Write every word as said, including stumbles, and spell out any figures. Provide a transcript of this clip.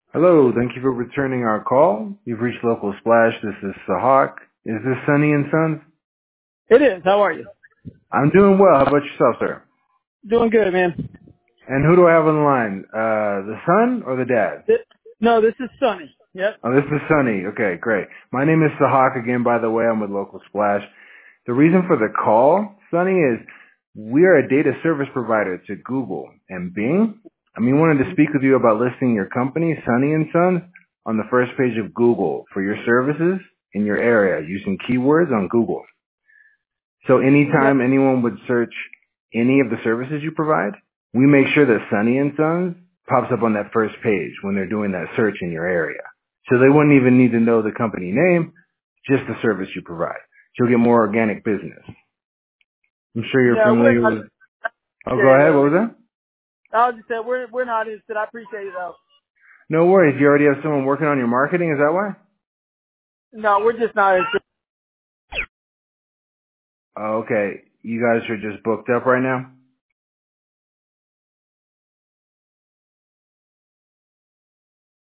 Hello, thank you for returning our call. You've reached Local Splash. This is Sahak. Is this Sonny and Sons? It is. How are you? I'm doing well. How about yourself, sir? Doing good, man. And who do I have on the line? Uh, the son or the dad? This, no, this is Sunny. Yep. Oh, this is Sonny. Okay, great. My name is Sahak again, by the way. I'm with Local Splash. The reason for the call, Sonny, is we are a data service provider to Google and Bing. And we wanted to speak with you about listing your company, Sonny and Sons, on the first page of Google for your services in your area using keywords on Google. So Yep. anytime anyone would search any of the services you provide, we make sure that Sonny and Sons pops up on that first page when they're doing that search in your area. So they wouldn't even need to know the company name, just the service you provide. So you'll get more organic business. I'm sure you're Yeah, we're familiar not with... Oh, go interested, ahead. though. What was that? I was just saying we're we're not interested. I appreciate it though. No worries. You already have someone working on your marketing. Is that why? No, we're just not interested. Oh, okay. You guys are just booked up right now?